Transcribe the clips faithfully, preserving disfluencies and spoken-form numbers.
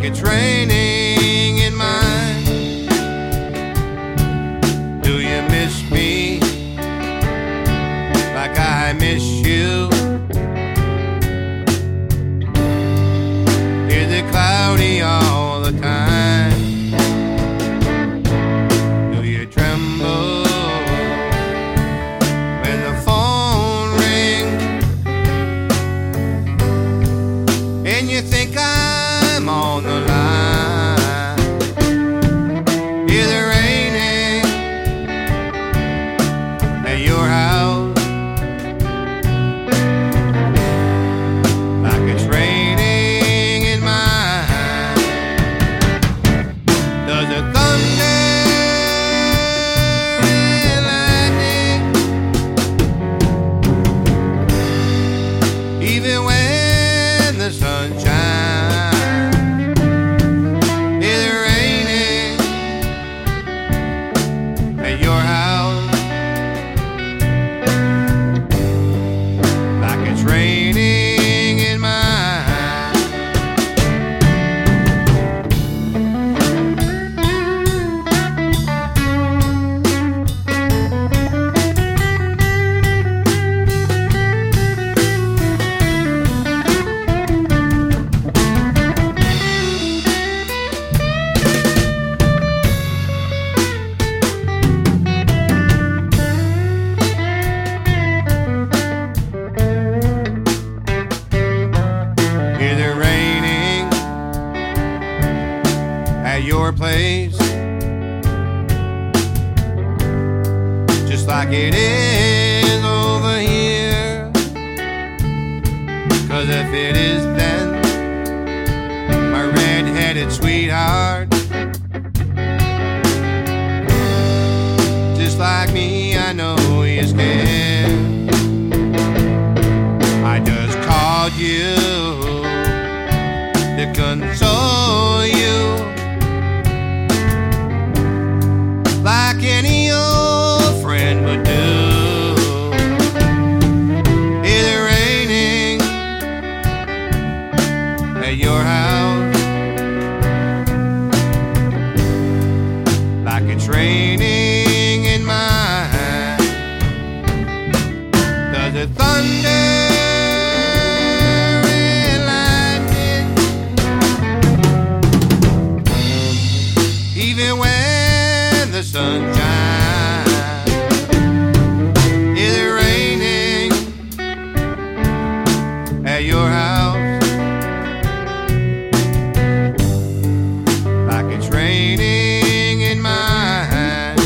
it's raining in mine. Do you miss me like I miss you? Is it cloudy all the time? Do you tremble when the phone rings and you think I'm on the line? Is it raining at your house like it's raining in mine? Does it thunder and lightning even when the sun shines? Is it raining at your house like it's raining in mine? Is it raining at your place just like it is over here? 'Cause if it is, then my red-headed sweetheart, just like me, I know you're scared. I just called you to console you like any old friend would do. Is it raining at your house like it's raining in mine? Does it thunder and lightning even when the sun shines? Is it raining at your house like it's raining in mine?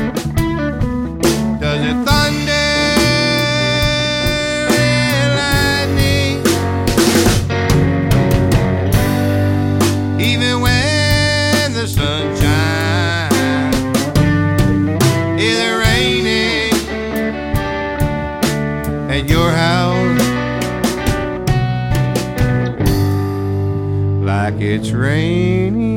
Does it thunder and lightning even when the sun shines? Is it raining at your house like it's raining